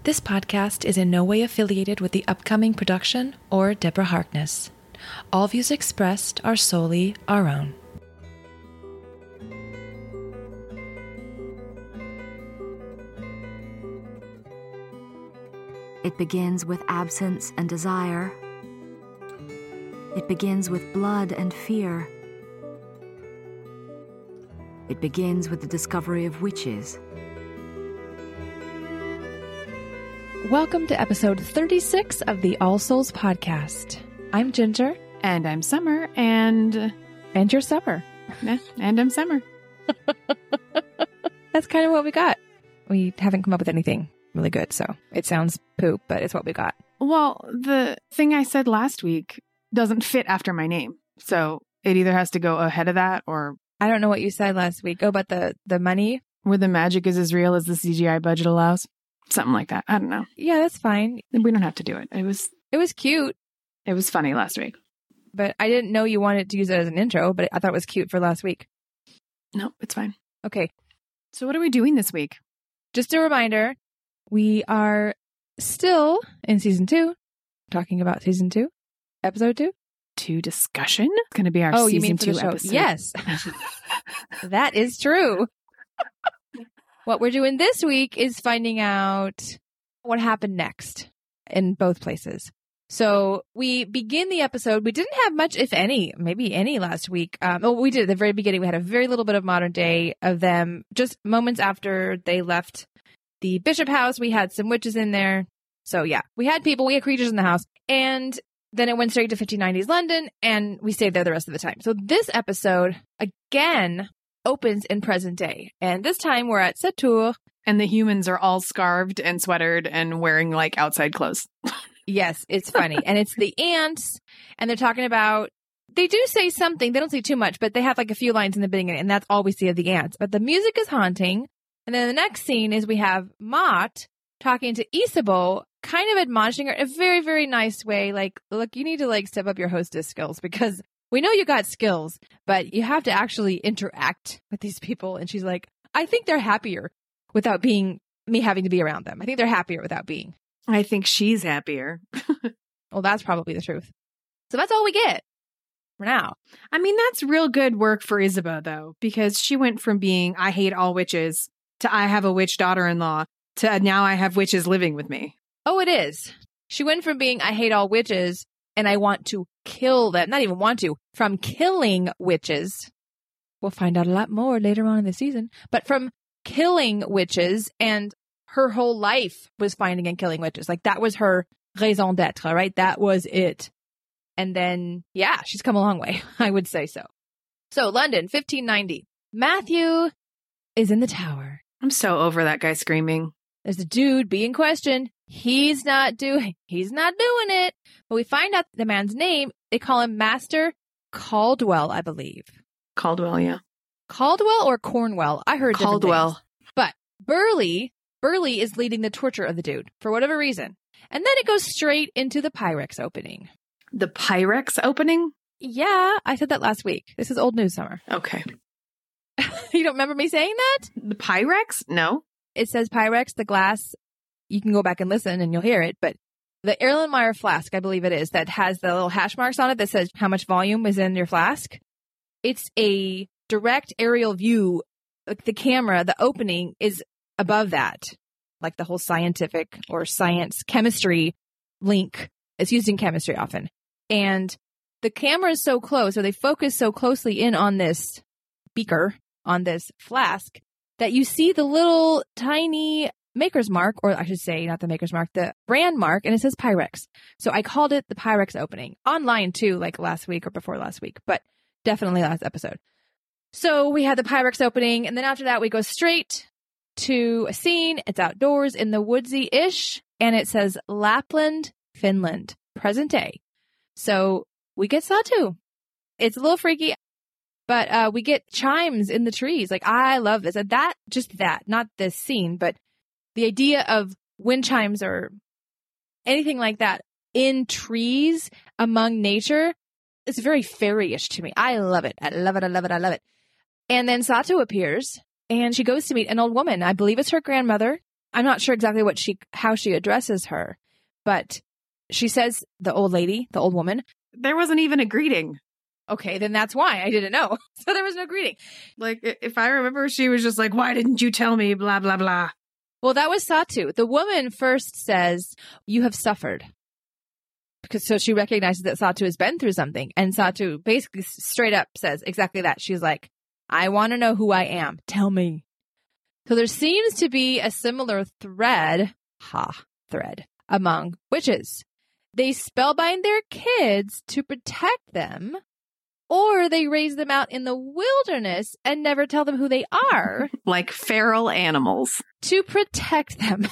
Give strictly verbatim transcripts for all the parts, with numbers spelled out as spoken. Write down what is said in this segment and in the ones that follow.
This podcast is in no way affiliated with the upcoming production or Deborah Harkness. All views expressed are solely our own. It begins with absence and desire. It begins with blood and fear. It begins with the discovery of witches. Welcome to episode thirty-six of the All Souls podcast. I'm Ginger. And I'm Summer, and... And you're Summer. Yeah, and I'm Summer. That's kind of what we got. We haven't come up with anything really good, so it sounds poop, but it's what we got. Well, the thing I said last week doesn't fit after my name, so it either has to go ahead of that, or... I don't know what you said last week. Oh, but the, the money? Where the magic is as real as the C G I budget allows. Something like that. I don't know. Yeah, that's fine. We don't have to do it. It was It was cute. It was funny last week. But I didn't know you wanted to use it as an intro, but I thought it was cute for last week. No, it's fine. Okay. So what are we doing this week? Just a reminder, we are still in season two, talking about season two, episode two. Two discussion? It's going to be our oh, season you mean for two the show? episode. Yes. That is true. What we're doing this week is finding out what happened next in both places. So we begin the episode. We didn't have much, if any, maybe any last week. Um, oh, we did at the very beginning. We had a very little bit of modern day of them. Just moments after they left the Bishop house, we had some witches in there. So yeah, we had people, we had creatures in the house. And then it went straight to fifteen nineties London, and we stayed there the rest of the time. So this episode, again, opens in present day. And this time we're at Satur. And the humans are all scarved and sweatered and wearing like outside clothes. Yes, it's funny. And it's the ants. And they're talking about, they do say something. They don't say too much, but they have like a few lines in the beginning. And that's all we see of the ants. But the music is haunting. And then the next scene is we have Mott talking to Isabeau, kind of admonishing her in a very, very nice way. Like, look, you need to like step up your hostess skills because we know you got skills, but you have to actually interact with these people. And she's like, I think they're happier without being me having to be around them. I think they're happier without being. I think she's happier. Well, that's probably the truth. So that's all we get for now. I mean, that's real good work for Isabeau, though, because she went from being, I hate all witches, to I have a witch daughter-in-law, to now I have witches living with me. Oh, it is. She went from being, I hate all witches, and I want to kill them. Not even want to. From killing witches. We'll find out a lot more later on in the season. But from killing witches, and her whole life was finding and killing witches. Like that was her raison d'etre, right? That was it. And then, yeah, she's come a long way. I would say so. So London, fifteen ninety. Matthew is in the tower. I'm so over that guy screaming. There's a dude being questioned. He's not doing, he's not doing it. But we find out the man's name. They call him Master Caldwell, I believe. Caldwell, yeah. Caldwell or Cornwell? I heard Caldwell. But Burley, Burley is leading the torture of the dude for whatever reason. And then it goes straight into the Pyrex opening. The Pyrex opening? Yeah, I said that last week. This is old news, Summer. Okay. You don't remember me saying that? The Pyrex? No. It says Pyrex, the glass. You can go back and listen and you'll hear it. But the Erlenmeyer flask, I believe it is, that has the little hash marks on it that says how much volume is in your flask. It's a direct aerial view. Like the camera, the opening is above that. Like the whole scientific or science chemistry link. It's used in chemistry often. And the camera is so close, or they focus so closely in on this beaker, on this flask, that you see the little tiny maker's mark, or I should say not the maker's mark, the brand mark, and it says Pyrex. So I called it the Pyrex opening. Online too, like last week or before last week, but definitely last episode. So we had the Pyrex opening, and then after that we go straight to a scene. It's outdoors in the woodsy-ish, and it says Lapland, Finland, present day. So we get Saatu. It's a little freaky, but uh, we get chimes in the trees. Like, I love this. And that, just that, not this scene, but the idea of wind chimes or anything like that in trees among nature is very fairy-ish to me. I love it. I love it. I love it. I love it. And then Saatu appears, and she goes to meet an old woman. I believe it's her grandmother. I'm not sure exactly what she, how she addresses her, but she says the old lady, the old woman. There wasn't even a greeting. Okay, then that's why I didn't know. So there was no greeting. Like, if I remember, she was just like, why didn't you tell me? Blah, blah, blah. Well, that was Satu. The woman first says, you have suffered. Because so she recognizes that Satu has been through something. And Satu basically straight up says exactly that. She's like, I want to know who I am. Tell me. So there seems to be a similar thread, ha, thread, among witches. They spellbind their kids to protect them, or they raise them out in the wilderness and never tell them who they are. Like feral animals. To protect them.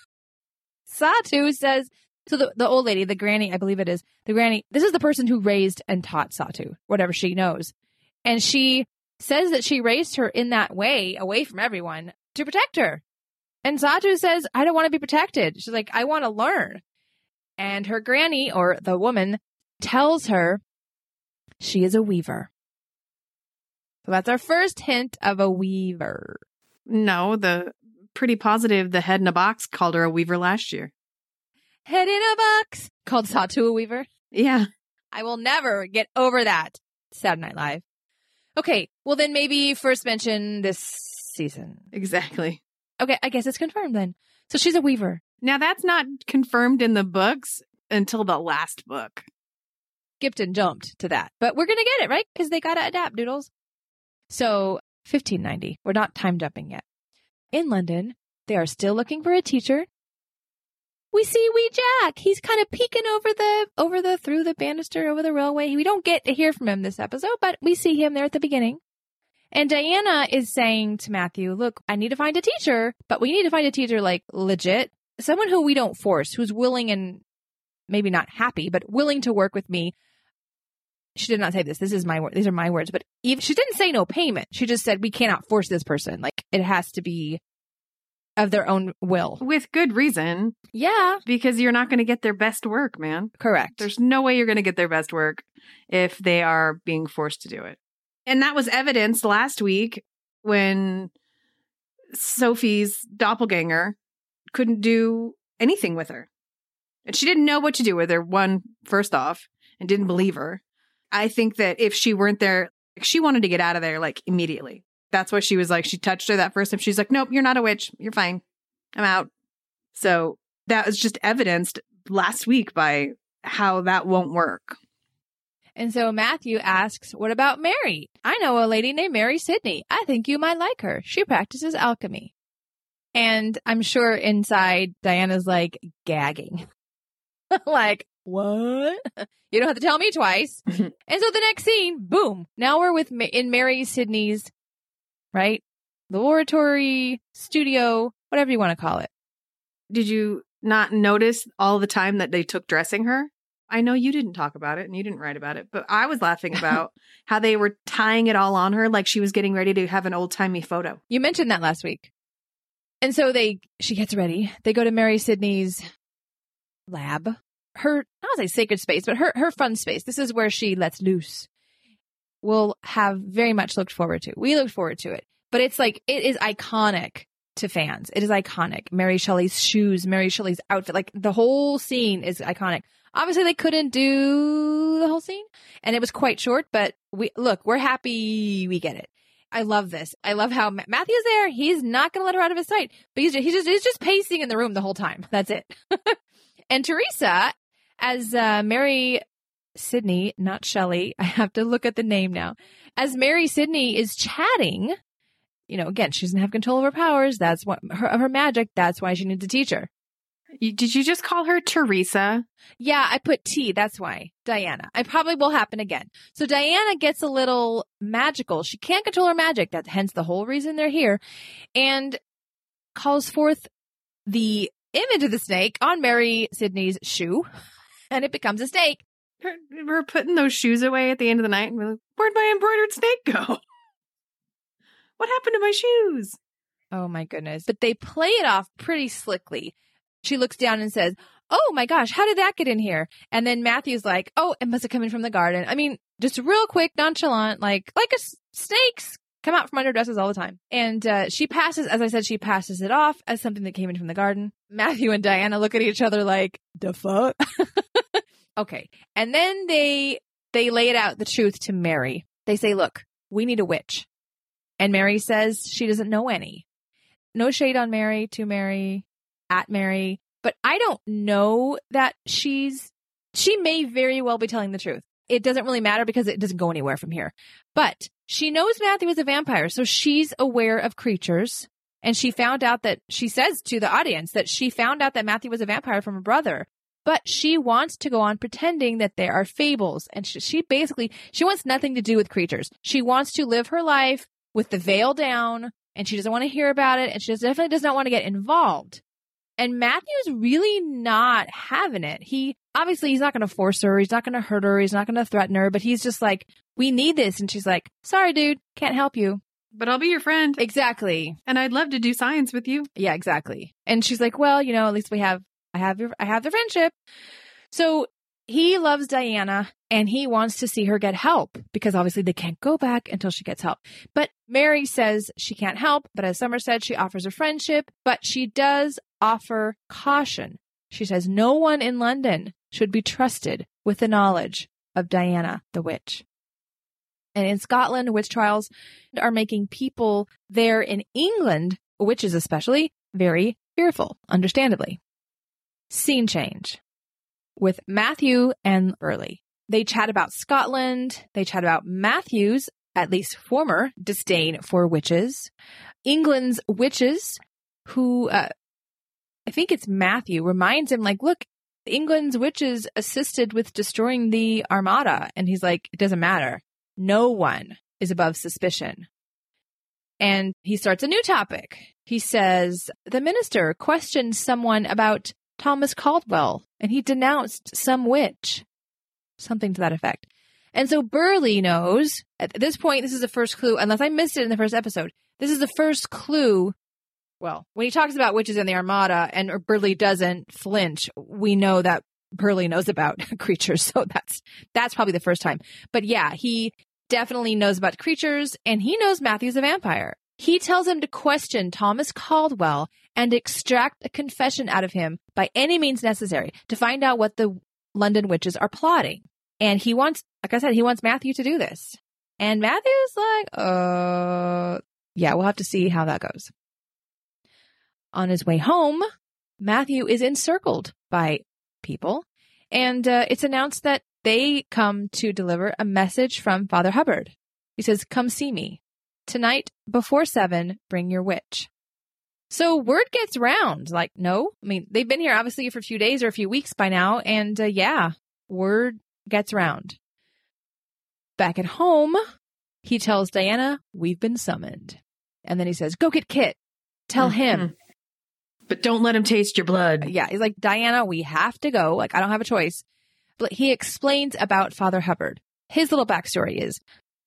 Satu says, so the, the old lady, the granny, I believe it is, the granny, this is the person who raised and taught Satu, whatever she knows. And she says that she raised her in that way, away from everyone, to protect her. And Satu says, I don't want to be protected. She's like, I want to learn. And her granny, or the woman, tells her she is a weaver. So that's our first hint of a weaver. No, the pretty positive, the head in a box called her a weaver last year. Head in a box called Satu a weaver. Yeah. I will never get over that. Saturday Night Live. Okay, well then maybe first mention this season. Exactly. Okay, I guess it's confirmed then. So she's a weaver. Now that's not confirmed in the books until the last book. Skipped and jumped to that. But we're going to get it, right? Because they got to adapt, doodles. So fifteen ninety. We're not time jumping yet. In London, they are still looking for a teacher. We see wee Jack. He's kind of peeking over the, over the, through the banister, over the railway. We don't get to hear from him this episode, but we see him there at the beginning. And Diana is saying to Matthew, look, I need to find a teacher, but we need to find a teacher like legit, someone who we don't force, who's willing and maybe not happy, but willing to work with me. She did not say this. This is my word. These are my words, but even, she didn't say no payment. She just said, we cannot force this person. Like it has to be of their own will. With good reason. Yeah. Because you're not going to get their best work, man. Correct. There's no way you're going to get their best work if they are being forced to do it. And that was evidenced last week when Sophie's doppelganger couldn't do anything with her. And she didn't know what to do with her, one, first off, and didn't believe her. I think that if she weren't there, she wanted to get out of there, like, immediately. That's what she was like. She touched her that first time. She's like, nope, you're not a witch. You're fine. I'm out. So that was just evidenced last week by how that won't work. And so Matthew asks, what about Mary? I know a lady named Mary Sidney. I think you might like her. She practices alchemy. And I'm sure inside Diana's like gagging. Like, what? You don't have to tell me twice. And so the next scene, boom. Now we're with in Mary Sidney's, right? Laboratory, studio, whatever you want to call it. Did you not notice all the time that they took dressing her? I know you didn't talk about it and you didn't write about it, but I was laughing about how they were tying it all on her like she was getting ready to have an old-timey photo. You mentioned that last week. And so they, she gets ready. They go to Mary Sidney's lab. Her, I don't say sacred space, but her, her fun space. This is where she lets loose. We'll have very much looked forward to. We looked forward to it. But it's like, it is iconic to fans. It is iconic. Mary Shelley's shoes, Mary Shelley's outfit, like the whole scene is iconic. Obviously, they couldn't do the whole scene, and it was quite short, but we look, we're happy we get it. I love this. I love how Ma- Matthew's there. He's not going to let her out of his sight, but he's, he's, just, he's just pacing in the room the whole time. That's it. And Teresa, as uh, Mary Sidney, not Shelley, I have to look at the name now, as Mary Sidney is chatting, you know, again, she doesn't have control of her powers. That's what her, of her magic. That's why she needs a teacher. You, did you just call her Teresa? Yeah, I put T. That's why. Diana. I probably will happen again. So Diana gets a little magical. She can't control her magic. That's hence the whole reason they're here. And calls forth the image of the snake on Mary Sidney's shoe. And it becomes a snake. We're putting those shoes away at the end of the night. And we're like, where'd my embroidered snake go? What happened to my shoes? Oh, my goodness. But they play it off pretty slickly. She looks down and says, oh my gosh, how did that get in here? And then Matthew's like, oh, it must have come in from the garden. I mean, just real quick, nonchalant, like, like a s- snake's come out from under dresses all the time. And uh, she passes, as I said, she passes it off as something that came in from the garden. Matthew and Diana look at each other like, the fuck? Okay. And then they they lay it out, the truth to Mary. They say, look, we need a witch. And Mary says she doesn't know any. No shade on Mary, to Mary, at Mary. But I don't know that she's, she may very well be telling the truth. It doesn't really matter because it doesn't go anywhere from here. But she knows Matthew is a vampire, so she's aware of creatures. And she found out that, she says to the audience that she found out that Matthew was a vampire from her brother. But she wants to go on pretending that there are fables. And she, she basically, she wants nothing to do with creatures. She wants to live her life with the veil down, and she doesn't want to hear about it, and she definitely does not want to get involved. And Matthew's really not having it. He, obviously, he's not going to force her. He's not going to hurt her. He's not going to threaten her. But he's just like, we need this. And she's like, sorry, dude, can't help you. But I'll be your friend. Exactly. And I'd love to do science with you. Yeah, exactly. And she's like, well, you know, at least we have, I have your, I have the friendship. So he loves Diana and he wants to see her get help because obviously they can't go back until she gets help. But Mary says she can't help. But as Summer said, she offers her friendship, but she does offer caution. She says no one in London should be trusted with the knowledge of Diana the witch. And in Scotland, witch trials are making people there in England, witches especially, very fearful, understandably. Scene change with Matthew and Burleigh. They chat about Scotland. They chat about Matthew's, at least former, disdain for witches. England's witches, who uh, I think it's Matthew, reminds him like, look, England's witches assisted with destroying the Armada. And he's like, it doesn't matter. No one is above suspicion. And he starts a new topic. He says, the minister questioned someone about Thomas Caldwell, and he denounced some witch. Something to that effect. And so Burleigh knows, at this point, this is the first clue, unless I missed it in the first episode, this is the first clue. Well, when he talks about witches in the Armada and Burleigh doesn't flinch, we know that Burleigh knows about creatures. So that's that's probably the first time. But yeah, he definitely knows about creatures, and he knows Matthew's a vampire. He tells him to question Thomas Caldwell and extract a confession out of him by any means necessary to find out what the London witches are plotting. And he wants, like I said, he wants Matthew to do this. And Matthew's like, uh, yeah, we'll have to see how that goes. On his way home, Matthew is encircled by people, and uh, it's announced that they come to deliver a message from Father Hubbard. He says, come see me. Tonight, before seven, bring your witch. So word gets round. Like, no, I mean, they've been here obviously for a few days or a few weeks by now. And uh, yeah, word gets round. Back at home, he tells Diana, we've been summoned. And then he says, go get Kit. Tell mm-hmm. him. But don't let him taste your blood. Yeah, he's like, Diana, we have to go. Like, I don't have a choice. But he explains about Father Hubbard. His little backstory is,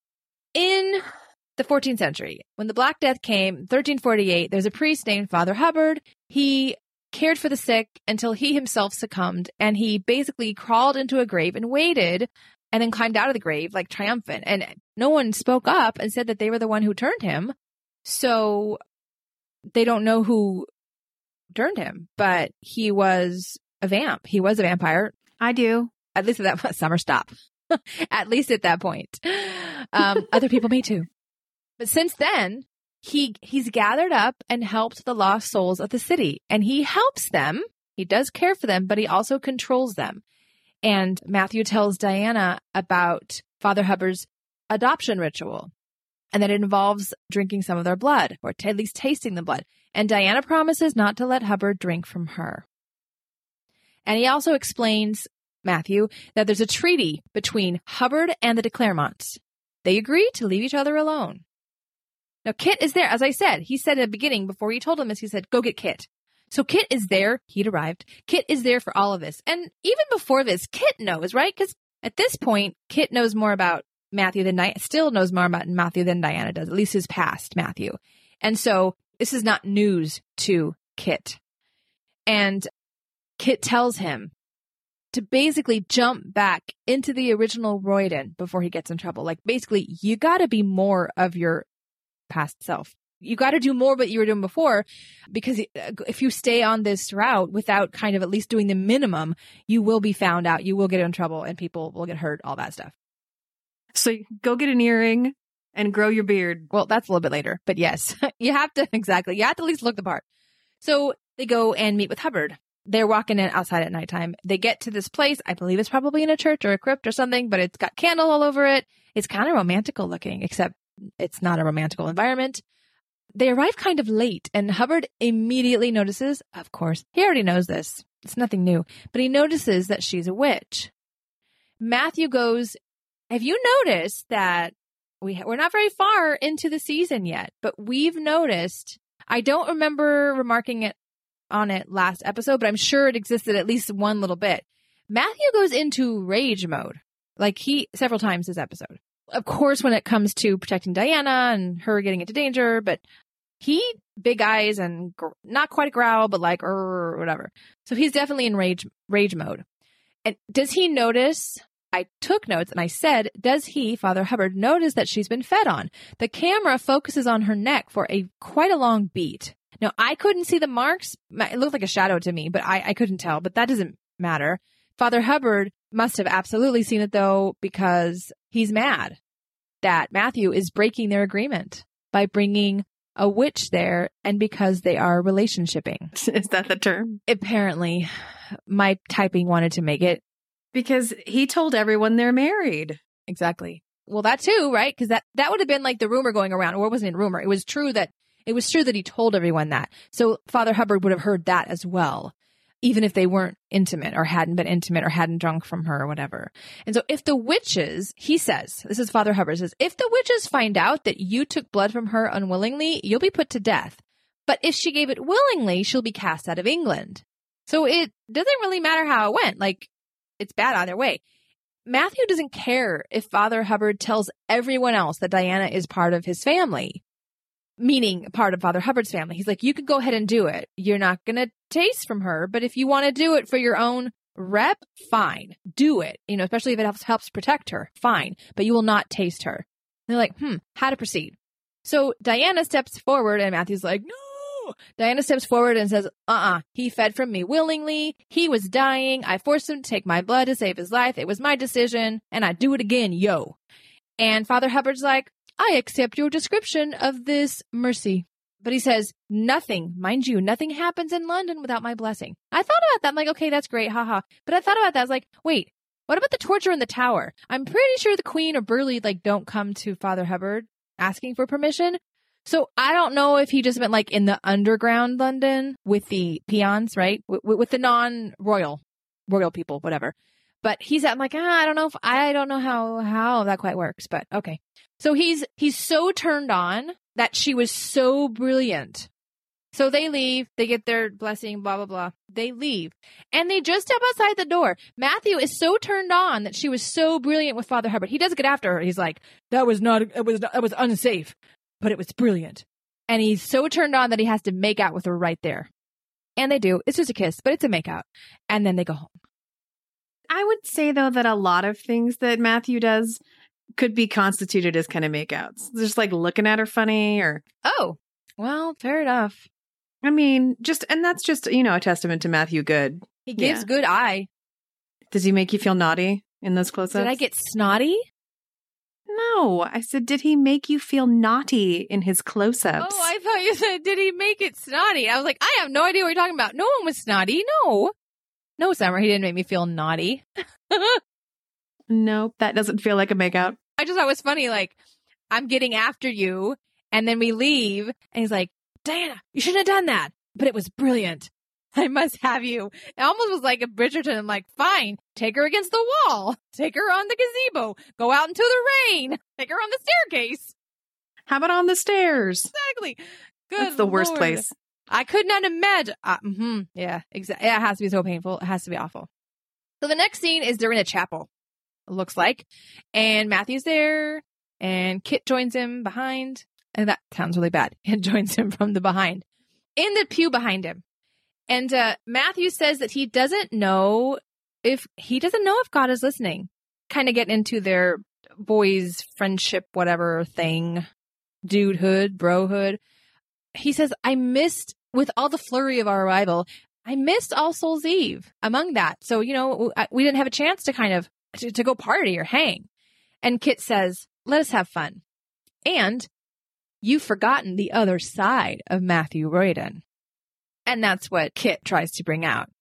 in the fourteenth century, when the Black Death came, thirteen forty-eight, there's a priest named Father Hubbard. He cared for the sick until he himself succumbed, and he basically crawled into a grave and waited, and then climbed out of the grave, like triumphant. And no one spoke up and said that they were the one who turned him. So they don't know who turned him, but he was a vamp. He was a vampire. I do. At least at that point, Summer, stop. At least at that point. Um, other people may too. But since then, he he's gathered up and helped the lost souls of the city. And he helps them. He does care for them, but he also controls them. And Matthew tells Diana about Father Hubbard's adoption ritual, and that it involves drinking some of their blood, or t- at least tasting the blood. And Diana promises not to let Hubbard drink from her. And he also explains, Matthew, that there's a treaty between Hubbard and the de Clermonts. They agree to leave each other alone. Now, Kit is there. As I said, he said at the beginning, before he told him this, he said, go get Kit. So Kit is there. He'd arrived. Kit is there for all of this. And even before this, Kit knows, right? Because at this point, Kit knows more about Matthew than Diana, still knows more about Matthew than Diana does, at least his past Matthew. And so this is not news to Kit. And Kit tells him to basically jump back into the original Royden before he gets in trouble. Like, basically, you got to be more of your past self. You got to do more what you were doing before, because if you stay on this route without kind of at least doing the minimum, you will be found out. You will get in trouble and people will get hurt, all that stuff. So go get an earring and grow your beard. Well, that's a little bit later, but yes, you have to, exactly. You have to at least look the part. So they go and meet with Hubbard. They're walking in outside at nighttime. They get to this place. I believe it's probably in a church or a crypt or something, but it's got candle all over it. It's kind of romantical looking, except it's not a romantical environment. They arrive kind of late, and Hubbard immediately notices, of course, he already knows this. It's nothing new, but he notices that she's a witch. Matthew goes, have you noticed that we, we're not very far into the season yet, but we've noticed, I don't remember remarking it on it last episode, but I'm sure it existed at least one little bit. Matthew goes into rage mode, like he, several times this episode. Of course, when it comes to protecting Diana and her getting into danger, but he, big eyes and gr- not quite a growl, but like, or whatever. So he's definitely in rage, rage mode. And does he notice, I took notes and I said, does he, Father Hubbard, notice that she's been fed on? The camera focuses on her neck for a quite a long beat. Now, I couldn't see the marks. It looked like a shadow to me, but I, I couldn't tell, but that doesn't matter. Father Hubbard must have absolutely seen it, though, because he's mad that Matthew is breaking their agreement by bringing a witch there, and because they are relationshiping. Is that the term? Apparently, my typing wanted to make it. Because he told everyone they're married. Exactly. Well, that too, right? Because that, that would have been like the rumor going around, or it wasn't a rumor. It was true that it was true that he told everyone that. So Father Hubbard would have heard that as well, even if they weren't intimate or hadn't been intimate or hadn't drunk from her or whatever. And so if the witches, he says, this is Father Hubbard says, if the witches find out that you took blood from her unwillingly, you'll be put to death. But if she gave it willingly, she'll be cast out of England. So it doesn't really matter how it went. Like, it's bad either way. Matthew doesn't care if Father Hubbard tells everyone else that Diana is part of his family, meaning part of Father Hubbard's family. He's like, you can go ahead and do it. You're not going to taste from her, but if you want to do it for your own rep, fine, do it. You know, especially if it helps, helps protect her, fine, but you will not taste her. And they're like, hmm, how to proceed. So Diana steps forward and Matthew's like, no. Diana steps forward and says, uh-uh, he fed from me willingly. He was dying. I forced him to take my blood to save his life. It was my decision, and I'd do it again, yo. And Father Hubbard's like, I accept your description of this mercy. But he says, nothing, mind you, nothing happens in London without my blessing. I thought about that. I'm like, okay, that's great, haha. But I thought about that. I was like, wait, what about the torture in the tower? I'm pretty sure the Queen or Burleigh like don't come to Father Hubbard asking for permission. So I don't know if he just meant like in the underground London with the peons, right? W- with the non-royal, royal people, whatever. But he's I'm like, ah, I don't know if I don't know how how that quite works, but okay. So he's he's so turned on that she was so brilliant. So they leave, they get their blessing, blah blah blah. They leave, and they just step outside the door. Matthew is so turned on that she was so brilliant with Father Hubbard. He does get after her. He's like, that was not it was that was unsafe, but it was brilliant. And he's so turned on that he has to make out with her right there. And they do. It's just a kiss, but it's a make out. And then they go home. I would say, though, that a lot of things that Matthew does could be constituted as kind of makeouts. Just like looking at her funny or... Oh, well, fair enough. I mean, just, and that's just, you know, a testament to Matthew Good. He gives yeah. good eye. Does he make you feel naughty in those close-ups? Did I get snotty? No, I said, did he make you feel naughty in his close-ups? Oh, I thought you said, did he make it snotty? I was like, I have no idea what you're talking about. No one was snotty. No. No, Summer, he didn't make me feel naughty. Nope, that doesn't feel like a makeout. I just thought it was funny, like, I'm getting after you, and then we leave, and he's like, Diana, you shouldn't have done that, but it was brilliant. I must have you. It almost was like a Bridgerton. I'm like, fine, take her against the wall. Take her on the gazebo. Go out into the rain. Take her on the staircase. How about on the stairs? Exactly. Good That's the worst Lord. place. I could not imagine. Uh, mm-hmm, yeah, exactly. It has to be so painful. It has to be awful. So the next scene is they're in a chapel, it looks like. And Matthew's there, and Kit joins him behind. And that sounds really bad. And joins him from the behind. In the pew behind him. And uh, Matthew says that he doesn't know if he doesn't know if God is listening. Kind of get into their boys' friendship, whatever thing. dudehood, brohood. He says, I missed, with all the flurry of our arrival, I missed All Souls Eve among that. So, you know, we didn't have a chance to kind of, to, to go party or hang. And Kit says, let us have fun. And you've forgotten the other side of Matthew Royden. And that's what Kit tries to bring out.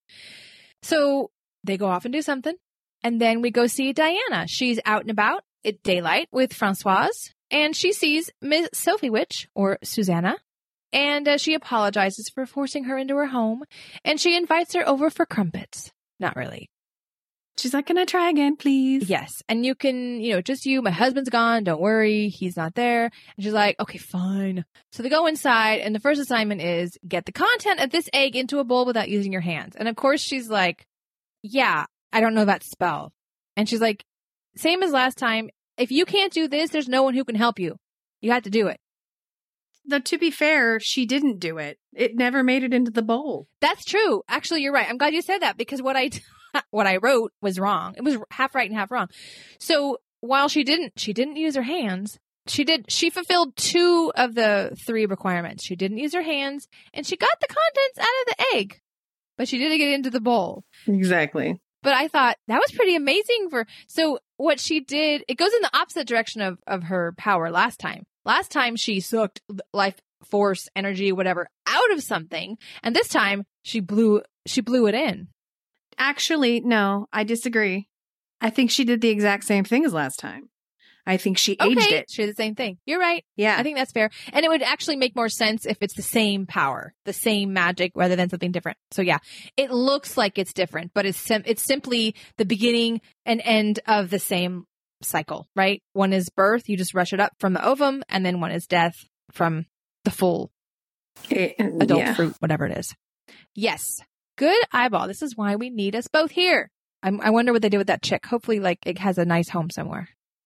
So they go off and do something. And then we go see Diana. She's out and about at daylight with Francoise. And she sees Miss Sophie Witch, or Susanna. And uh, she apologizes for forcing her into her home. And she invites her over for crumpets. Not really. She's like, can I try again, please? Yes. And you can, you know, just you, my husband's gone. Don't worry. He's not there. And she's like, okay, fine. So they go inside. And the first assignment is get the content of this egg into a bowl without using your hands. And of course, she's like, yeah, I don't know that spell. And she's like, same as last time. If you can't do this, there's no one who can help you. You have to do it. Though, to be fair, she didn't do it. It never made it into the bowl. That's true. Actually, you're right. I'm glad you said that because what I... T- what I wrote was wrong. It was half right and half wrong. So while she didn't, she didn't use her hands. She did, she fulfilled two of the three requirements. She didn't use her hands and she got the contents out of the egg, but she didn't get into the bowl. Exactly. But I thought that was pretty amazing for, so what she did, it goes in the opposite direction of, of her power last time. Last time she sucked life force, energy, whatever out of something. And this time she blew, she blew it in. Actually, no, I disagree. I think she did the exact same thing as last time. I think she aged okay, it. She did the same thing. You're right. Yeah. I think that's fair. And it would actually make more sense if it's the same power, the same magic, rather than something different. So yeah, it looks like it's different, but it's sim- it's simply the beginning and end of the same cycle, right? One is birth. You just rush it up from the ovum. And then one is death from the full it, adult yeah. fruit, whatever it is. Yes. Good eyeball. This is why we need us both here. I'm, I wonder what they did with that chick. Hopefully, like, it has a nice home somewhere.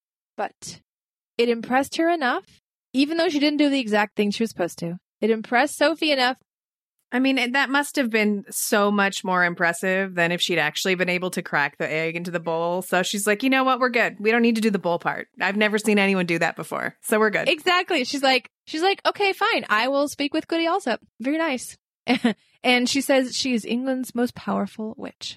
But it impressed her enough, even though she didn't do the exact thing she was supposed to. It impressed Sophie enough. I mean, that must have been so much more impressive than if she'd actually been able to crack the egg into the bowl. So she's like, you know what? We're good. We don't need to do the bowl part. I've never seen anyone do that before. So we're good. Exactly. She's like, she's like, okay, fine. I will speak with Goody Allsup. Very nice. And she says she is England's most powerful witch.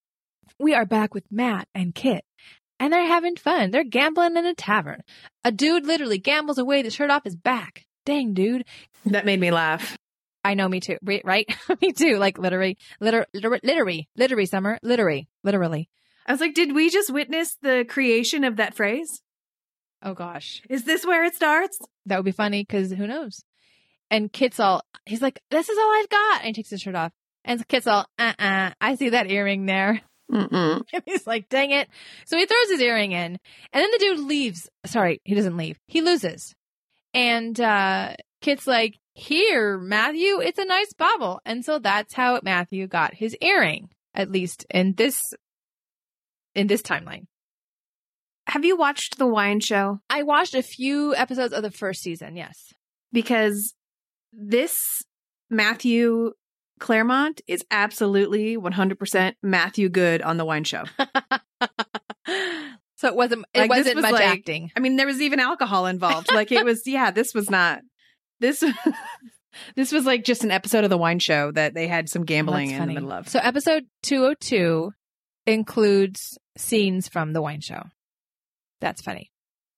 We are back with Matt and Kit, and they're having fun. They're gambling in a tavern. A dude literally gambles away the shirt off his back. Dang, dude. That made me laugh. I know, me too. Right? Me too. Like literally, liter, liter, literally, literally, Summer, literally, literally. I was like, did we just witness the creation of that phrase? Oh, gosh. Is this where it starts? That would be funny because who knows? And Kit's all, he's like, this is all I've got. And he takes his shirt off. And Kit's all, uh-uh, I see that earring there. Mm-mm. And he's like, dang it. So he throws his earring in. And then the dude leaves. Sorry, he doesn't leave. He loses. And uh, Kit's like, here, Matthew, it's a nice bauble. And so that's how Matthew got his earring, at least in this, in this timeline. Have you watched The Wine Show? I watched a few episodes of the first season, yes. Because this Matthew Claremont is absolutely one hundred percent Matthew Good on The Wine Show. So it wasn't, it like, wasn't was much like, acting. I mean, there was even alcohol involved. Like it was, yeah, this was not, this, this was like just an episode of The Wine Show that they had some gambling That's in funny. the middle of. So episode two oh two includes scenes from The Wine Show. That's funny.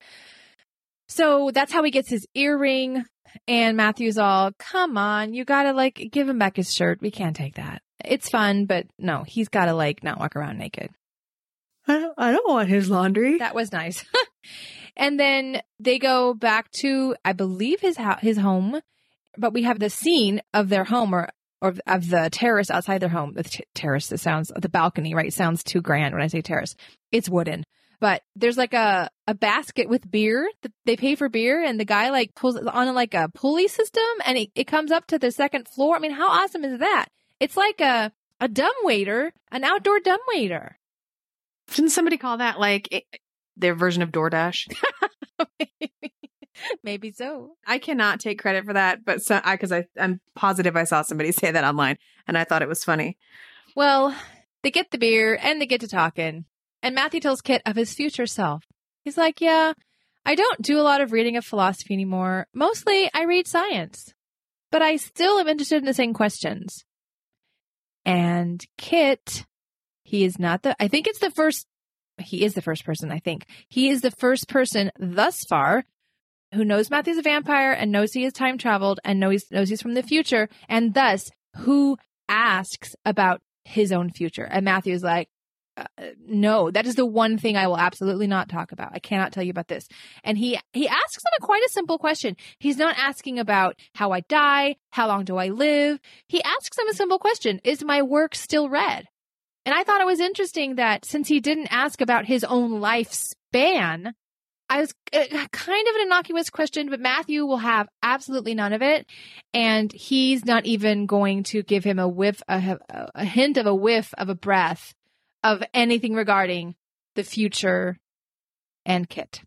So that's how he gets his earring. And Matthew's all, come on, you gotta like give him back his shirt. We can't take that. It's fun, but no, he's gotta like not walk around naked. I don't, I don't want his laundry. That was nice. And then they go back to, I believe, his ho- his home. But we have the scene of their home or, or of the terrace outside their home. The t- terrace, it sounds, the balcony, right? Sounds too grand when I say terrace. It's wooden. But there's like a, a basket with beer. They pay for beer and the guy like pulls it on like a pulley system and it, it comes up to the second floor. I mean, how awesome is that? It's like a, a dumbwaiter, an outdoor dumbwaiter. Didn't somebody call that like it, their version of DoorDash? Maybe, maybe so. I cannot take credit for that, but so, I, cause I, I'm positive I saw somebody say that online and I thought it was funny. Well, they get the beer and they get to talking. And Matthew tells Kit of his future self. He's like, yeah, I don't do a lot of reading of philosophy anymore. Mostly I read science, but I still am interested in the same questions. And Kit, he is not the, I think it's the first, he is the first person, I think. He is the first person thus far who knows Matthew's a vampire and knows he has time traveled and knows, knows he's from the future, and thus who asks about his own future. And Matthew's like, uh, no, that is the one thing I will absolutely not talk about. I cannot tell you about this. And he, he asks him a quite a simple question. He's not asking about how I die, how long do I live. He asks him a simple question. Is my work still read? And I thought it was interesting that since he didn't ask about his own lifespan, I was uh, kind of an innocuous question, but Matthew will have absolutely none of it. And he's not even going to give him a whiff, a, a hint of a whiff of a breath of anything regarding the future and Kit.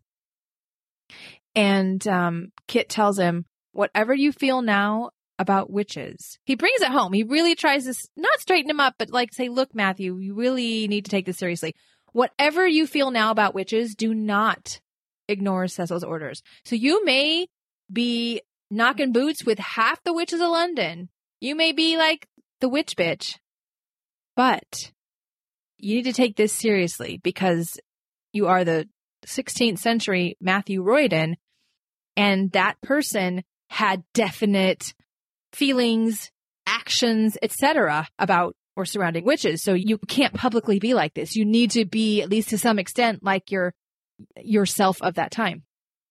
And um, Kit tells him, whatever you feel now about witches. He brings it home. He really tries to not straighten him up, but like say, look, Matthew, you really need to take this seriously. Whatever you feel now about witches, do not ignore Cecil's orders. So you may be knocking boots with half the witches of London. You may be like the witch bitch, but you need to take this seriously because you are the sixteenth century Matthew Royden, and that person had definite feelings, actions, et cetera about or surrounding witches. So you can't publicly be like this. You need to be, at least to some extent, like your yourself of that time.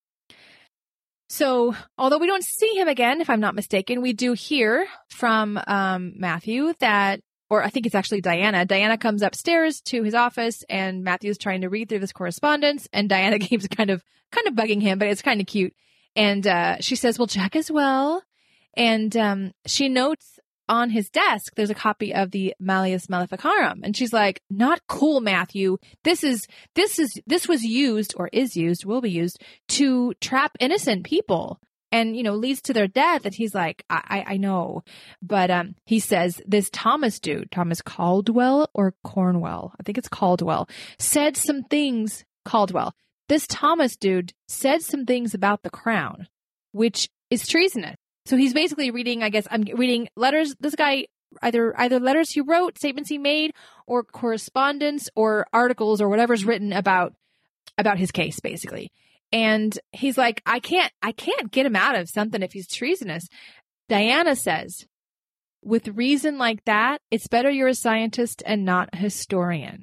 So although we don't see him again, if I'm not mistaken, we do hear from um, Matthew that, or I think it's actually Diana. Diana comes upstairs to his office and Matthew's trying to read through this correspondence and Diana keeps kind of, kind of bugging him, but it's kind of cute. And uh, she says, well, Jack as well. And um, she notes on his desk, there's a copy of the Malleus Maleficarum. And she's like, not cool, Matthew. This is, this is, this was used or is used, will be used to trap innocent people and, you know, leads to their death. And he's like, I, I, I know. But um, he says this Thomas dude, Thomas Caldwell or Cornwell, I think it's Caldwell, said some things, Caldwell. This Thomas dude said some things about the crown, which is treasonous. So he's basically reading, I guess I'm reading letters. This guy, either either letters he wrote, statements he made, or correspondence or articles or whatever's written about about his case, basically. And he's like, I can't, I can't get him out of something if he's treasonous. Diana says, with reason like that, it's better you're a scientist and not a historian.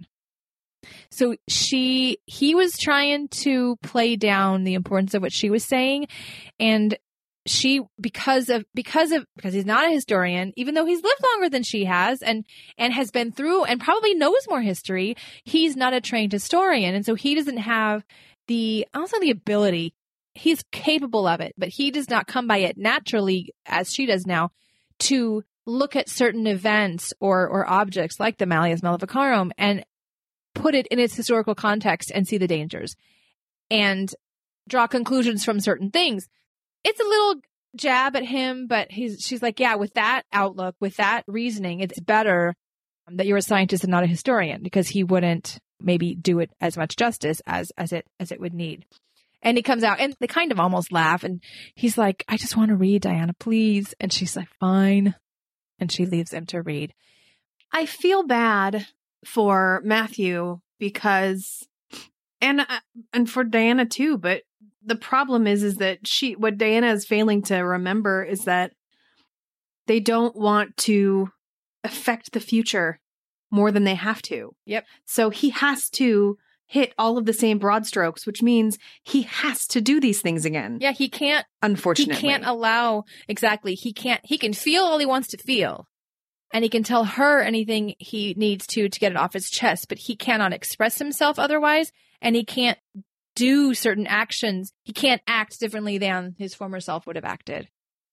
So she, he was trying to play down the importance of what she was saying. And she, because of, because of, because he's not a historian, even though he's lived longer than she has and, and has been through and probably knows more history, he's not a trained historian. And so he doesn't have the, also the ability, he's capable of it, but he does not come by it naturally as she does now to look at certain events or, or objects like the Malleus Maleficarum and put it in its historical context and see the dangers and draw conclusions from certain things. It's a little jab at him, but he's, she's like, yeah, with that outlook, with that reasoning, it's better that you're a scientist and not a historian because he wouldn't maybe do it as much justice as, as it, as it would need. And he comes out and they kind of almost laugh. And he's like, I just want to read, Diana, please. And she's like, fine. And she leaves him to read. I feel bad for Matthew because, and, uh, and for Diana too, but the problem is, is that she, what Diana is failing to remember is that they don't want to affect the future more than they have to. Yep. So he has to hit all of the same broad strokes, which means he has to do these things again. Yeah. He can't, unfortunately, he can't allow, exactly. He can't, he can feel all he wants to feel and he can tell her anything he needs to, to get it off his chest, but he cannot express himself otherwise. And he can't do certain actions. He can't act differently than his former self would have acted.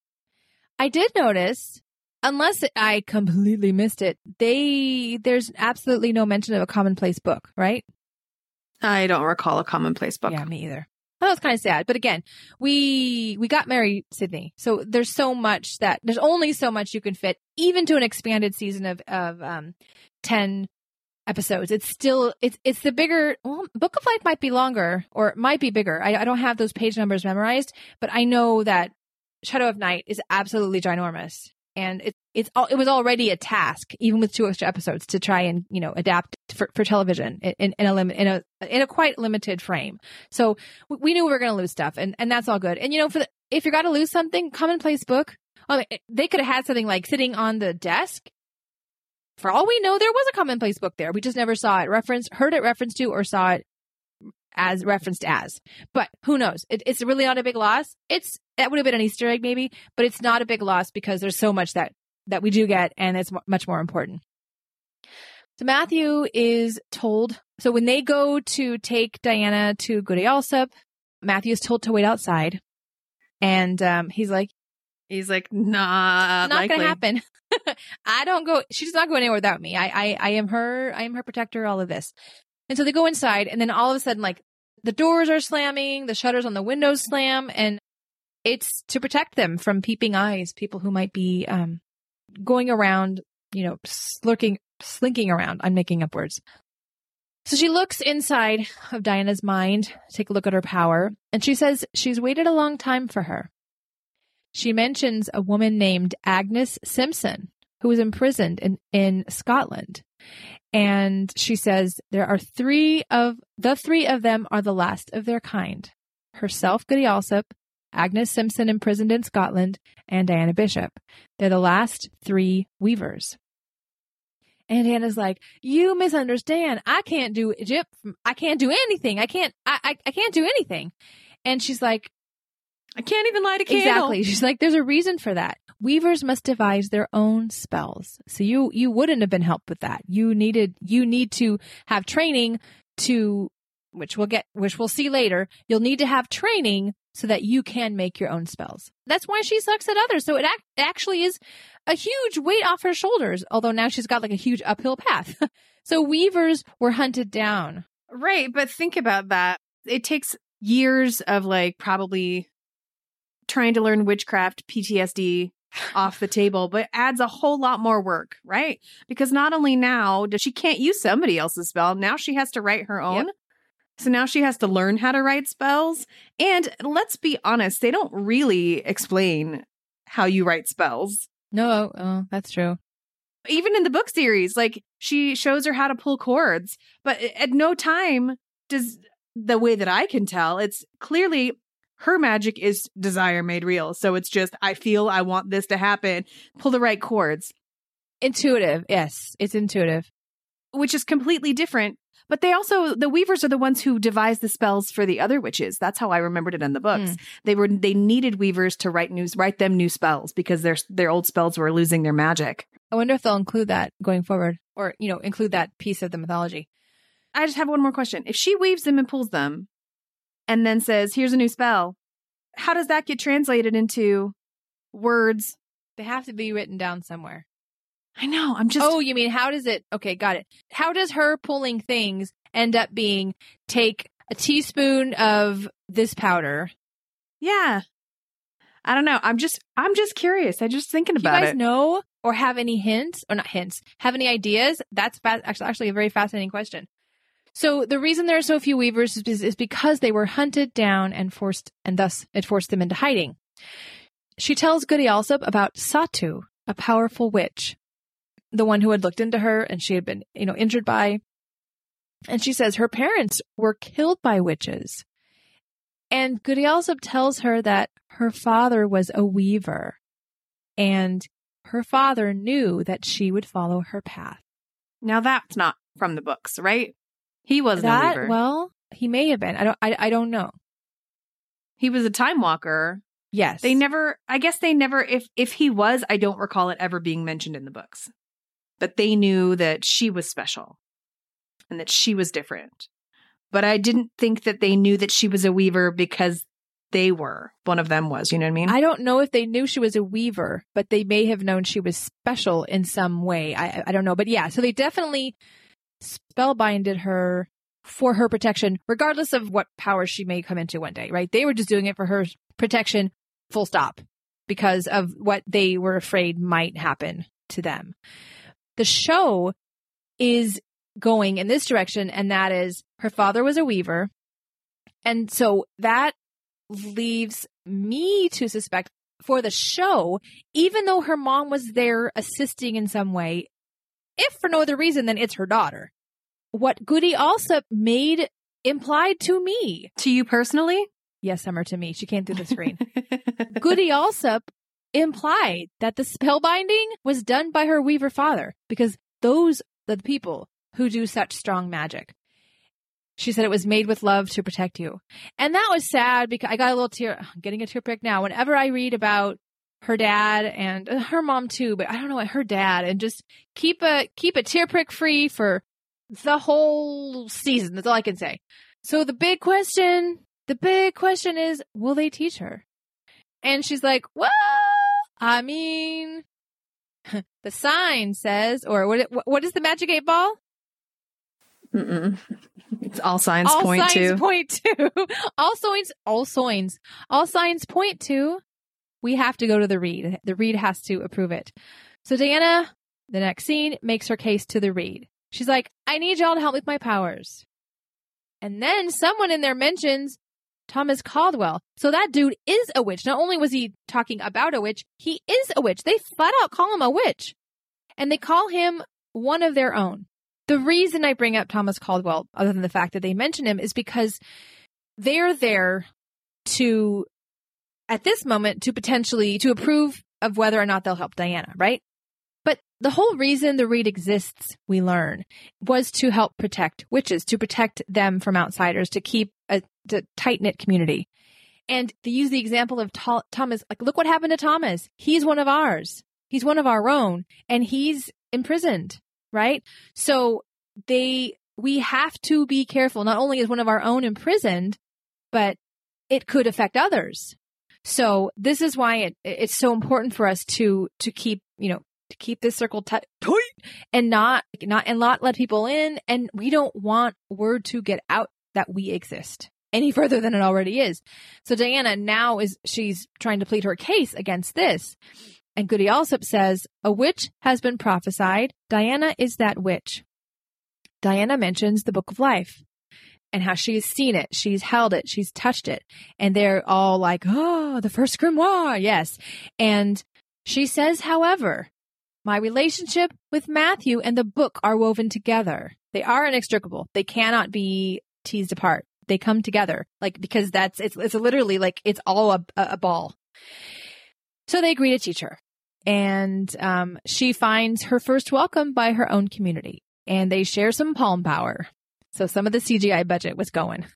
I did notice, unless I completely missed it, they there's absolutely no mention of a commonplace book, right? I don't recall a commonplace book. Yeah, me either. That was kind of sad. But again, we we got Mary Sydney. So there's so much that there's only so much you can fit, even to an expanded season of of um ten episodes. It's still, it's it's the bigger, well, Book of Life might be longer or it might be bigger. I, I don't have those page numbers memorized, but I know that Shadow of Night is absolutely ginormous. And it, it's all, it was already a task, even with two extra episodes, to try and, you know, adapt for, for television in, in a limit, in a, in a quite limited frame. So we knew we were going to lose stuff, and, and that's all good. And, you know, for the, if you're going to lose something, commonplace book, well, they could have had something like sitting on the desk. For all we know, there was a commonplace book there. We just never saw it referenced, heard it referenced to, or saw it as referenced as. But who knows? It, it's really not a big loss. It's that would have been an Easter egg maybe, but it's not a big loss because there's so much that that we do get, and it's m- much more important. So Matthew is told. So when they go to take Diana to Goody Alsop, Matthew is told to wait outside, and um, he's like, he's like, nah, not gonna happen. I don't go. She's not going anywhere without me. I, I, I am her. I am her protector. All of this. And so they go inside, and then all of a sudden, like, the doors are slamming, the shutters on the windows slam, and it's to protect them from peeping eyes, people who might be um, going around, you know, slurking, slinking around. I'm making up words. So she looks inside of Diana's mind, take a look at her power, and she says she's waited a long time for her. She mentions a woman named Agnes Simpson, who was imprisoned in, in Scotland. And she says there are three of, the three of them are the last of their kind. Herself, Goody Alsop, Agnes Simpson imprisoned in Scotland, and Diana Bishop. They're the last three weavers. And Diana's like, you misunderstand. I can't do Egypt. I can't do anything. I can't, I, I, I can't do anything. And she's like, I can't even light a candle. Exactly. She's like, there's a reason for that. Weavers must devise their own spells. So you, you wouldn't have been helped with that. You needed, you need to have training to, which we'll get, which we'll see later. You'll need to have training so that you can make your own spells. That's why she sucks at others. So it, act, it actually is a huge weight off her shoulders, although now she's got like a huge uphill path. So weavers were hunted down. Right. But think about that. It takes years of like probably trying to learn witchcraft, P T S D off the table, but adds a whole lot more work, right? Because not only now does she can't use somebody else's spell, now she has to write her own. Yep. So now she has to learn how to write spells. And let's be honest, they don't really explain how you write spells. No, oh, that's true. Even in the book series, like she shows her how to pull cords, but at no time does, the way that I can tell, it's clearly her magic is desire made real. So it's just, I feel I want this to happen. Pull the right chords. Intuitive. Yes, it's intuitive. Which is completely different. But they also, the weavers are the ones who devised the spells for the other witches. That's how I remembered it in the books. Mm. They were, they needed weavers to write new, write them new spells because their, their old spells were losing their magic. I wonder if they'll include that going forward, or, you know, include that piece of the mythology. I just have one more question. If she weaves them and pulls them and then says, here's a new spell, how does that get translated into words? They have to be written down somewhere. I know. I'm just. Oh, you mean how does it? Okay, got it. How does her pulling things end up being take a teaspoon of this powder? Yeah. I don't know. I'm just, I'm just curious. I'm just thinking about it. Do you guys know or have any hints or not hints? Have any ideas? That's fa- actually, actually a very fascinating question. So the reason there are so few weavers is, is because they were hunted down and forced, and thus it forced them into hiding. She tells Goody Alsop about Satu, a powerful witch, the one who had looked into her and she had been, you know, injured by. And she says her parents were killed by witches. And Goody Alsop tells her that her father was a weaver and her father knew that she would follow her path. Now that's not from the books, right? He was that, a weaver. Well, he may have been. I don't, I, I don't know. He was a time walker. Yes. They never, I guess they never, if, if he was, I don't recall it ever being mentioned in the books. But they knew that she was special and that she was different. But I didn't think that they knew that she was a weaver because they were. One of them was, you know what I mean? I don't know if they knew she was a weaver, but they may have known she was special in some way. I, I don't know. But yeah, so they definitely spellbinded her for her protection, regardless of what power she may come into one day, right? They were just doing it for her protection, full stop, because of what they were afraid might happen to them. The show is going in this direction, and that is her father was a weaver. And so that leaves me to suspect for the show, even though her mom was there assisting in some way, if for no other reason than it's her daughter, what Goody Alsop made implied to me. To you personally? Yes, Summer, to me. She came through the screen. Goody Alsop implied that the spellbinding was done by her weaver father, because those are the people who do such strong magic. She said it was made with love to protect you. And that was sad because I got a little tear, I'm getting a tear prick now. Whenever I read about her dad and her mom too, but I don't know what her dad, and just keep a, keep a tear prick free for the whole season. That's all I can say. So the big question, the big question is, will they teach her? And she's like, well, I mean, the sign says, or what, what is the magic eight ball? Mm-mm. It's all signs all point signs to. point to. all signs, all signs, all signs point to. We have to go to the read. The read has to approve it. So Diana, the next scene, makes her case to the read. She's like, I need y'all to help with my powers. And then someone in there mentions Thomas Caldwell. So that dude is a witch. Not only was he talking about a witch, he is a witch. They flat out call him a witch. And they call him one of their own. The reason I bring up Thomas Caldwell, other than the fact that they mention him, is because they're there to, at this moment, to potentially, to approve of whether or not they'll help Diana, right? But the whole reason the read exists, we learn, was to help protect witches, to protect them from outsiders, to keep a, a tight-knit community. And to use the example of Th- Thomas, like, look what happened to Thomas. He's one of ours. He's one of our own, and he's imprisoned. Right? So they, we have to be careful. Not only is one of our own imprisoned, but it could affect others. So this is why it, it's so important for us to, to keep, you know, to keep this circle tight and not, not, and not let people in. And we don't want word to get out that we exist any further than it already is. So Diana now is, she's trying to plead her case against this. And Goody Alsop says, a witch has been prophesied. Diana is that witch. Diana mentions the Book of Life and how she's seen it. She's held it. She's touched it. And they're all like, oh, the first grimoire. Yes. And she says, however, my relationship with Matthew and the book are woven together. They are inextricable. They cannot be teased apart. They come together, like, because that's, it's, it's literally like, it's all a, a ball. So they agree to teach her. And um, she finds her first welcome by her own community. And they share some palm power. So some of the C G I budget was going.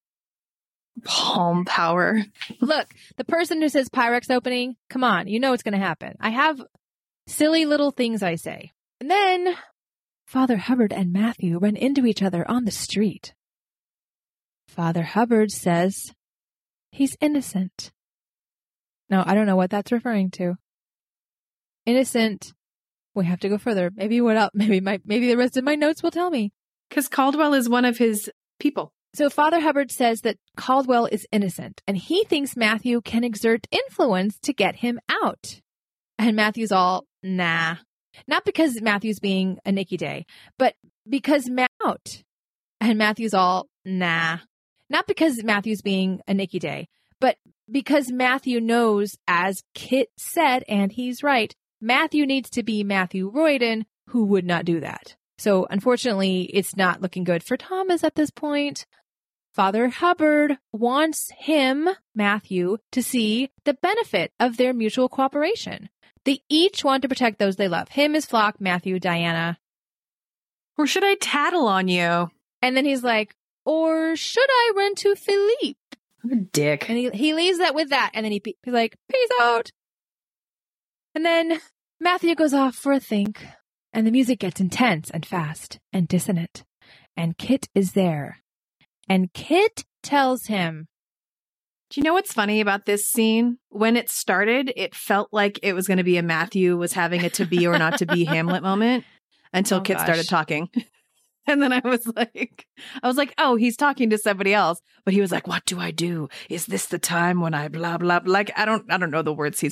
Palm power. Look, the person who says Pyrex opening, come on, you know what's going to happen. I have silly little things I say. And then Father Hubbard and Matthew run into each other on the street. Father Hubbard says he's innocent. No, I don't know what that's referring to. Innocent. We have to go further. Maybe what else? Maybe my, maybe the rest of my notes will tell me. Because Caldwell is one of his people. So Father Hubbard says that Caldwell is innocent, and he thinks Matthew can exert influence to get him out. And Matthew's all, nah. Not because Matthew's being a Nikki Day, but because Matt out. And Matthew's all, nah. Not because Matthew's being a Nikki Day, but because Matthew knows, as Kit said, and he's right, Matthew needs to be Matthew Royden, who would not do that. So unfortunately, it's not looking good for Thomas at this point. Father Hubbard wants him, Matthew, to see the benefit of their mutual cooperation. They each want to protect those they love. Him, his flock, Matthew, Diana. Or should I tattle on you? And then he's like, or should I run to Philippe? What a dick. And he, he leaves that with that. And then he, he's like, peace out. And then Matthew goes off for a think. And the music gets intense and fast and dissonant. And Kit is there. And Kit tells him. Do you know what's funny about this scene? When it started, it felt like it was going to be a Matthew was having a to be or not to be Hamlet moment until oh, Kit gosh. started talking. And then I was like, I was like, oh, he's talking to somebody else. But he was like, what do I do? Is this the time when I blah, blah, blah? Like, I don't, I don't know the words he said.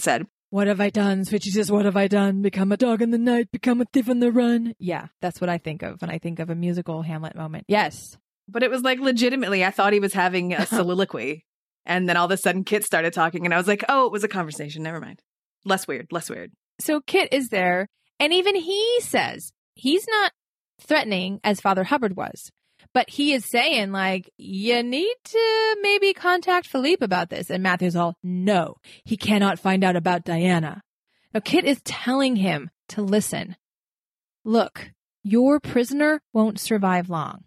what have I done? Switchy says, what have I done? Become a dog in the night, become a thief on the run. Yeah, that's what I think of when I think of a musical Hamlet moment. Yes. But it was like legitimately, I thought he was having a soliloquy. And then all of a sudden Kit started talking and I was like, oh, it was a conversation. Never mind. Less weird, less weird. So Kit is there. And even he says he's not threatening as Father Hubbard was. But he is saying, like, you need to maybe contact Philippe about this. And Matthew's all, no, he cannot find out about Diana. Now, Kit is telling him to listen. Look, your prisoner won't survive long.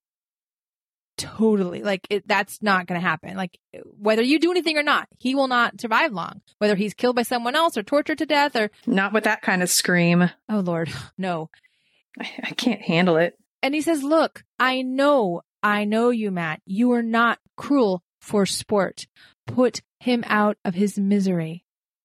Totally. Like, it, that's not going to happen. Like, whether you do anything or not, he will not survive long. Whether he's killed by someone else or tortured to death or... Not with that kind of scream. Oh, Lord. No. I, I can't handle it. And he says, look, I know, I know you, Matt. You are not cruel for sport. Put him out of his misery.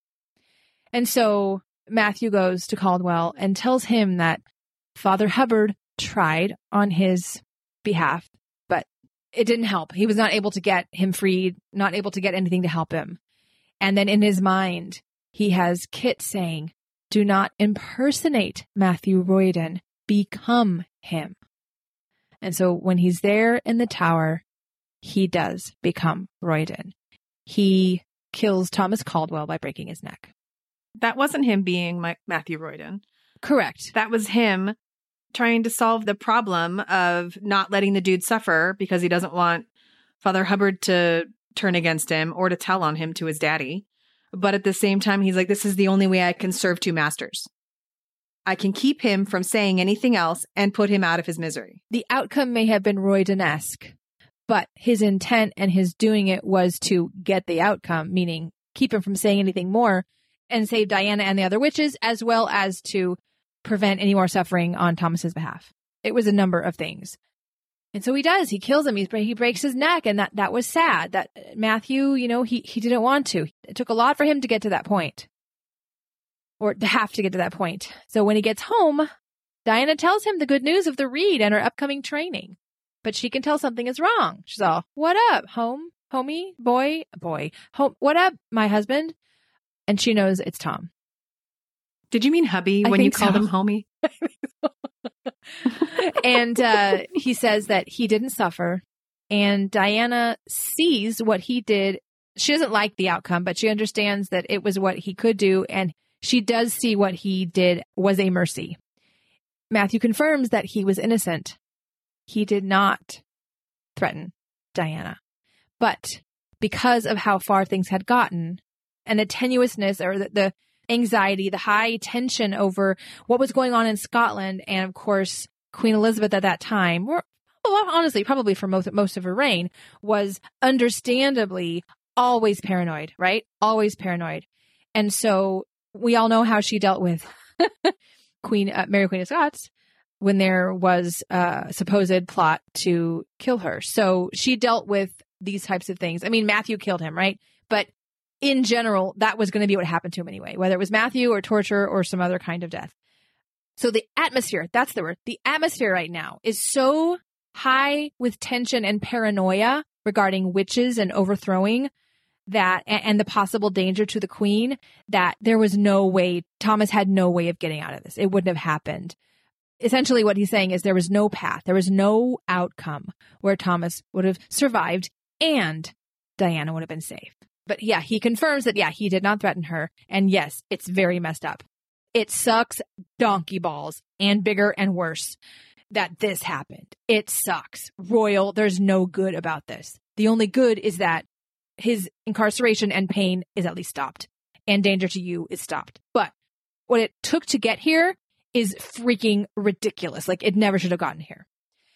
And so Matthew goes to Caldwell and tells him that Father Hubbard tried on his behalf, but it didn't help. He was not able to get him freed, not able to get anything to help him. And then in his mind, he has Kit saying, do not impersonate Matthew Royden. Become him. And so when he's there in the tower, he does become Royden. He kills Thomas Caldwell by breaking his neck. That wasn't him being my Matthew Royden. Correct. That was him trying to solve the problem of not letting the dude suffer because he doesn't want Father Hubbard to turn against him or to tell on him to his daddy. But at the same time, he's like, this is the only way I can serve two masters. I can keep him from saying anything else and put him out of his misery. The outcome may have been Royden-esque, but his intent and his doing it was to get the outcome, meaning keep him from saying anything more and save Diana and the other witches, as well as to prevent any more suffering on Thomas's behalf. It was a number of things. And so he does. He kills him. He's, he breaks his neck. And that, that was sad. That Matthew, you know, he, he didn't want to. It took a lot for him to get to that point. Or to have to get to that point. So when he gets home, Diana tells him the good news of the read and her upcoming training. But she can tell something is wrong. She's all, what up, home, homie, boy, boy, home, what up, my husband? And she knows it's Tom. Did you mean hubby I when you so. called him homie? And uh, he says that he didn't suffer. And Diana sees what he did. She doesn't like the outcome, but she understands that it was what he could do. And she does see what he did was a mercy. Matthew confirms that he was innocent. He did not threaten Diana. But because of how far things had gotten and the tenuousness or the, the anxiety, the high tension over what was going on in Scotland, and of course, Queen Elizabeth at that time, or well, honestly, probably for most, most of her reign, was understandably always paranoid, right? Always paranoid. And so we all know how she dealt with Queen uh, Mary Queen of Scots when there was a supposed plot to kill her. So she dealt with these types of things. I mean, Matthew killed him, right? But in general, that was going to be what happened to him anyway, whether it was Matthew or torture or some other kind of death. So the atmosphere, that's the word. The atmosphere right now is so high with tension and paranoia regarding witches and overthrowing that, and the possible danger to the queen, that there was no way, Thomas had no way of getting out of this. It wouldn't have happened. Essentially what he's saying is there was no path, there was no outcome where Thomas would have survived and Diana would have been safe. But yeah, he confirms that, yeah, he did not threaten her. And yes, it's very messed up. It sucks donkey balls and bigger and worse that this happened. It sucks. Royal, there's no good about this. The only good is that his incarceration and pain is at least stopped, and danger to you is stopped. But what it took to get here is freaking ridiculous. Like, it never should have gotten here.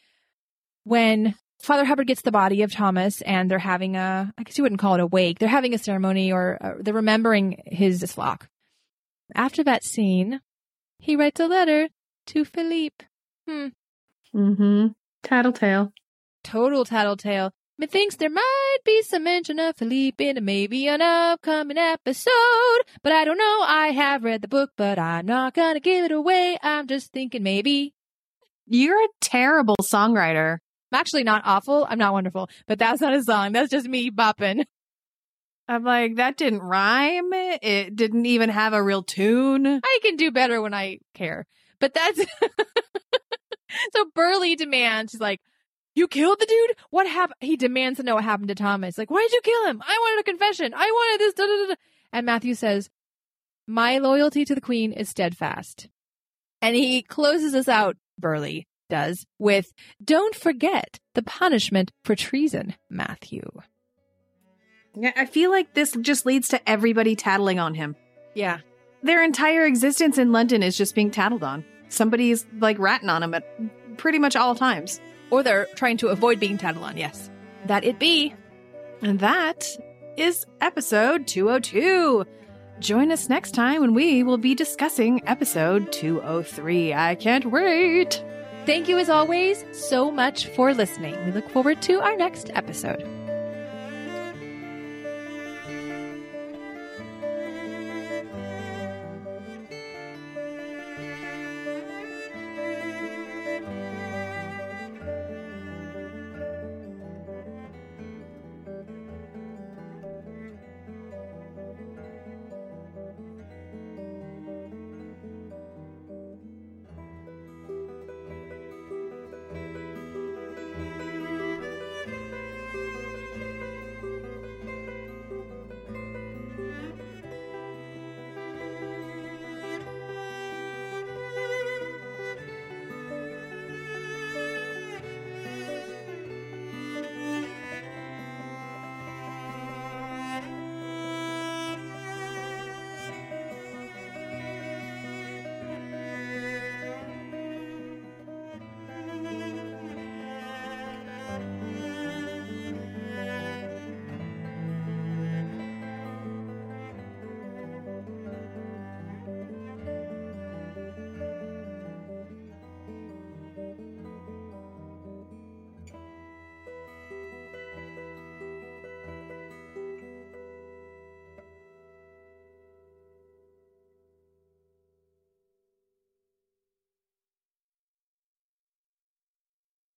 When Father Hubbard gets the body of Thomas and they're having a, I guess you wouldn't call it a wake, they're having a ceremony, or uh, they're remembering his flock. After that scene, he writes a letter to Philippe. Hmm. Mm-hmm. Tattletale. Total tattletale. Methinks there might be some mention of Philippe in maybe an upcoming episode, but I don't know. I have read the book, but I'm not gonna give it away. I'm just thinking maybe. You're a terrible songwriter. I'm actually not awful. I'm not wonderful, but that's not a song. That's just me bopping. I'm like, that didn't rhyme. It didn't even have a real tune. I can do better when I care. But that's so Burley demands, he's like, you killed the dude? What happened? He demands to know what happened to Thomas. Like, why did you kill him? I wanted a confession. I wanted this. Da, da, da. And Matthew says, my loyalty to the queen is steadfast. And he closes us out, Burley does, with, don't forget the punishment for treason, Matthew. Yeah, I feel like this just leads to everybody tattling on him. Yeah. Their entire existence in London is just being tattled on. Somebody's like ratting on him at pretty much all times. Or they're trying to avoid being tattled on, yes. That it be. And that is episode two oh two. Join us next time when we will be discussing episode two oh three. I can't wait. Thank you as always so much for listening. We look forward to our next episode.